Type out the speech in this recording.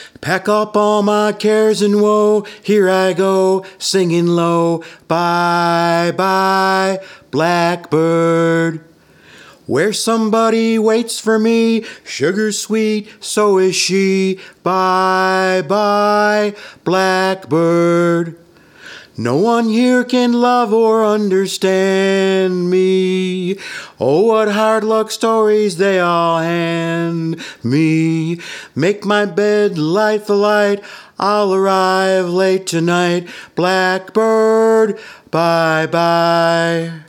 Pack up all my cares and woe, here I go, singing low. Bye, bye, blackbird. Where somebody waits for me, sugar sweet, so is she. Bye, bye, blackbird. No one here can love or understand me. Oh, what hard luck stories they all hand me. Make my bed, light the light, I'll arrive late tonight. Blackbird, bye-bye.